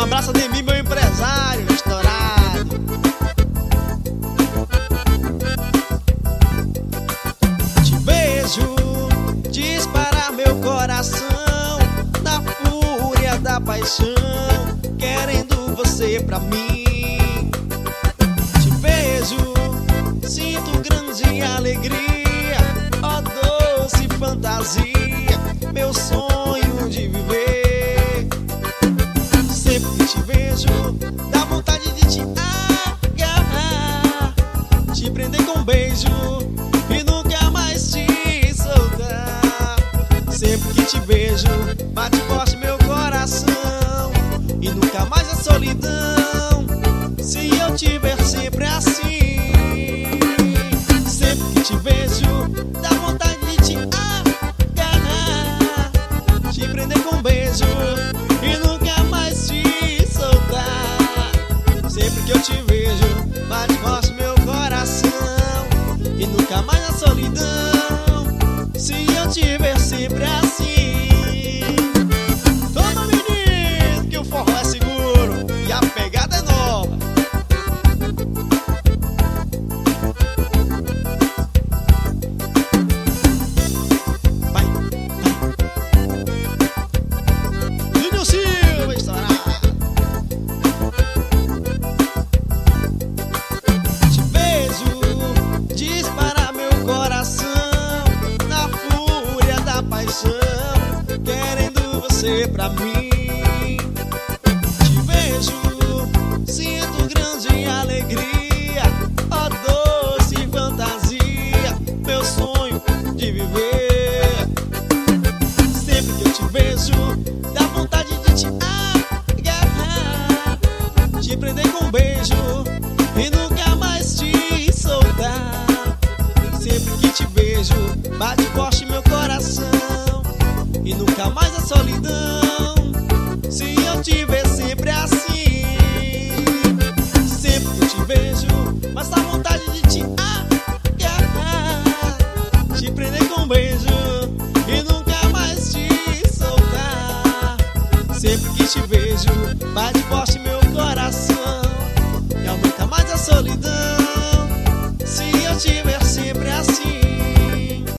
abraço de mim, meu empresário estourado. Te beijo, dispara meu coração, na fúria da paixão, querendo você pra mim. Te beijo, sinto grande alegria, ó doce fantasia, meu sonho de viver. Sempre que te vejo, dá vontade de te agarrar, te prender com um beijo e nunca mais te soltar. Sempre que te vejo, bate forte meu coração e nunca mais a solidão, se eu te ver sempre assim. Sempre que te vejo, dá vontade de te agarrar, te prender com um beijo e nunca mais te soltar. Sempre que eu te vejo, bate forte meu coração e nunca mais a solidão, se eu te ver sempre assim. Toma, menino, que o forró é seguro e a pegada é nova. Vai, vai. Júnior Silva estourado. Te beijo, dispara meu coração, na fúria da paixão, querendo você pra mim. Te vejo, sinto grande alegria, ó doce fantasia, meu sonho de viver. Sempre que eu te vejo, dá vontade de te agarrar, te prender com um beijo e nunca mais te soltar. Sempre que te vejo, bate forte meu coração e nunca mais a solidão,